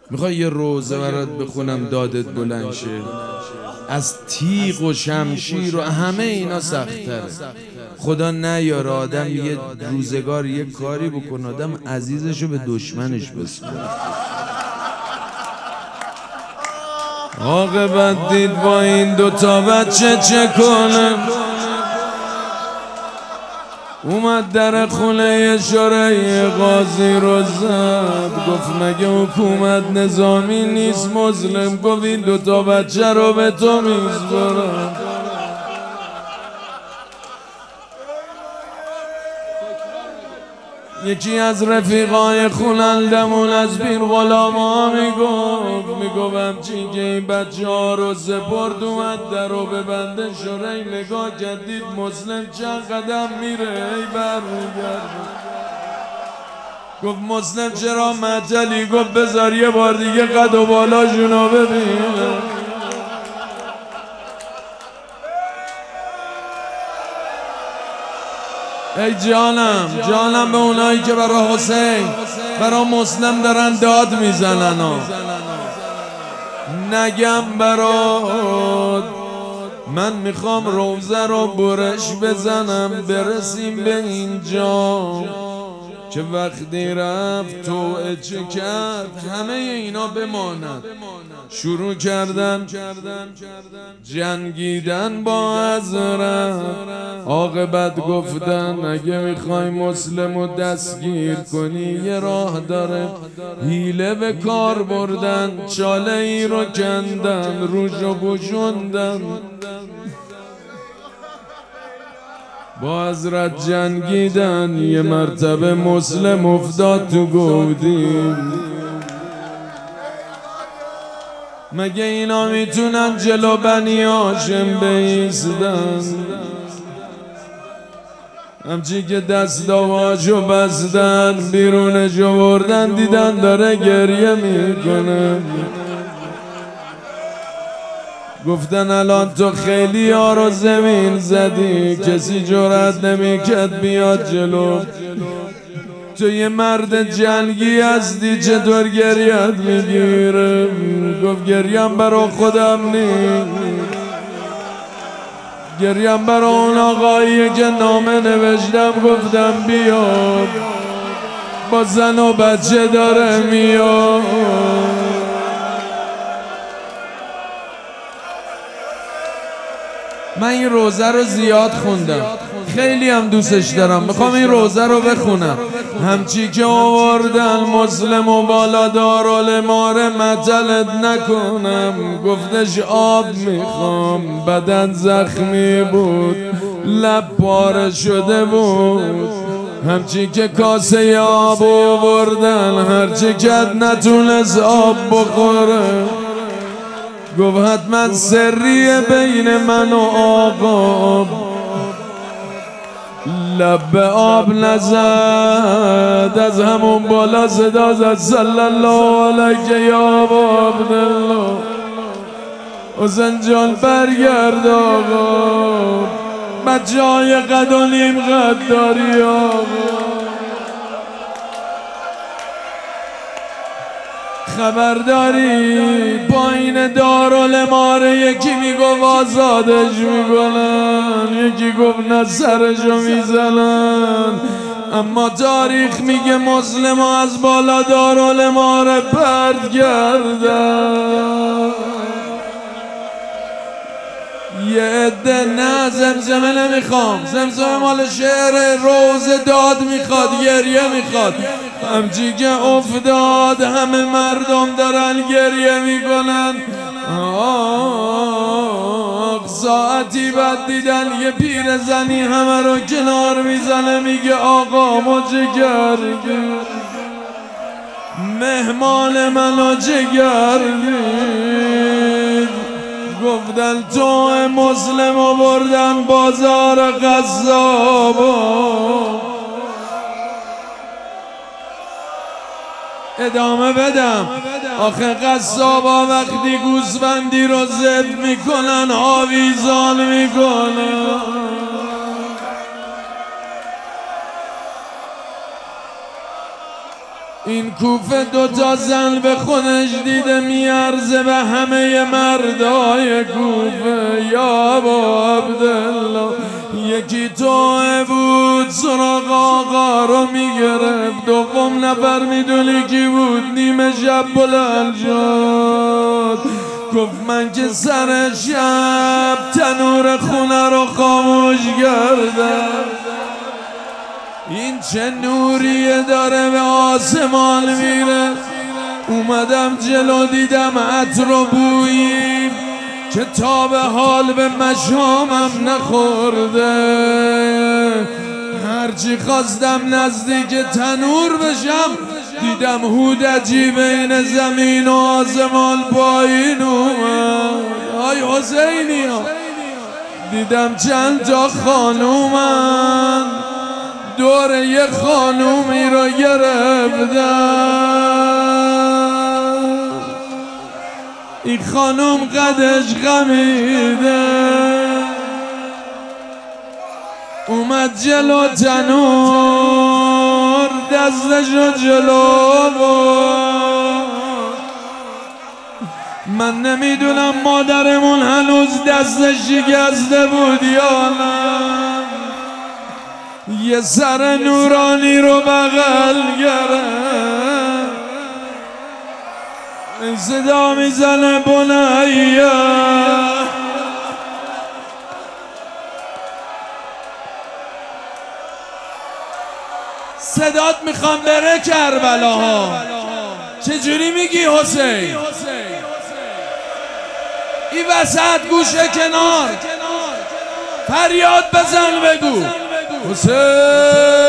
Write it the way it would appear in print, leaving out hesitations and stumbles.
میخوای یه روزه برات بخونم دادت بلند شه؟ از تیغ و شمشیر و همه اینا سخت‌تره. خدا نیاره آدم یه روزگار یه کاری بکن آدم عزیزشو به دشمنش بسپره. عاقبت دید با این دوتا بچه چه کنه. اومد در خونه شورای قاضی رو زد، گفت مگه حکومت نظامی نیست مظلم؟ گفت این دوتا بچه رو به تو میسپارم. یکی از رفیقای خونندمون از بین غلاما میگفت همچین که این بچه ها رو سپرد اومد در رو ببنده شورای نگاه کردید مسلم چند قدم میره ای برمیگرد. گفت مسلم چرا معطلی؟ گفت بذار یه بار دیگه قد و بالاشونو ببین. ای جانم به اونایی که برای حسین برای مسلم دارن داد میزنن نگم برات، من میخوام روزه رو برش بزنم برسیم به اینجا که وقتی رفت تو چه کرد همه اینا بماند. شروع کردن جنگیدن با حضرت، عاقبت گفتن اگه میخوای مسلمو دستگیر کنی یه راه داره. حیله به کار بردن، چاله ای رو کندن، روشو پوشوندن، با حضرت جنگیدن. یه مرتبه مسلم افتاد تو گودیم. مگه اینا میتونن جلو بنی هاشم بایستن؟ همچی که دستاواشو بستن بیرونشو بردن دیدن داره گریه میکنه. گفتن الان تو خیلی ها رو زمین زدی، کسی جرأت نمیکرد بیاد جلو. تو یه مرد جنگی هستی چطور گریت میگیره؟ گفت گریم برا خودم نیست، گریم برا اون آقایی که نامه نوشتم گفتم بیاد با زن و بچه داره میاد. من این روزه رو زیاد خوندم، خیلی هم دوستش دارم، میخوام این روزه رو بخونم. همچی که آوردن مسلم و بالا دارالماره مطلت نکنم. گفتش آب میخوام، بدن زخمی بود، لب پاره شده بود. همچی که کاسه آب آوردن هرچی کد نتونست آب بخوره. گفت حتما سریه بین من و آقا. لب به آب نزد، از همون بالا صدا زد صلی الله علیه یا ابا عبدالله. حسین جان برگرد آقا، بچه های قد و نیم قد داری آقا. خبرداری پایین دارالماره یکی میگفت آزادش میکنن، یکی گفت نه سرشو میزنن. اما تاریخ میگه مسلم از بالا دارالماره پرد کردن. یه عده نه زمزمه نمیخوام، زمزمه مال شعر روز داد میخواد، گریه میخواد. همچی که افتاد همه مردم دارن گریه میکنن. ساعتی بعد دیدن یه پیرزنی همه رو کنار میزنه میگه آقا ما چه کردیم؟ مهمان منو چه کردیم؟ گفتن تو مسلم رو بردن بازار قصابا. ادامه بدم آخه قصابا وقتی گوسفندی رو ذبح میکنن آویزان میکنن. این کوفه دوتا زن به خودش دیده میارزه به همه مردای کوفه. یا ابا عبدالله یکی توه بود سراغ آقا رو میگرفت. دوم نفر میدونی کی بود؟ نیمه شب بلند شد گفت من که سر شب تنور خونه رو خاموش کردم. این چه نوریه داره به آسمان میره. اومدم جلو دیدم عطر و بویی که تا به حال به مشامم نخورده. هرچی خواستم نزدیک تنور بشم دیدم هودجی بین زمین و آسمان پایین اومد. آی حسینی ها دیدم چند تا خانومن دور یه خانومی رو گرفتن. این خانوم قدش خمیده اومد جلو تنور دستشو جلو بود. من نمیدونم مادرمون هنوز دستش شکسته بود یا نه. یه سر نورانی رو بغل گرفت صدا میزنه بنیه صدات میخوام بره کربلاها. چجوری میگی حسین؟ این وسط گوشه کنار فریاد بزن بگو حسین.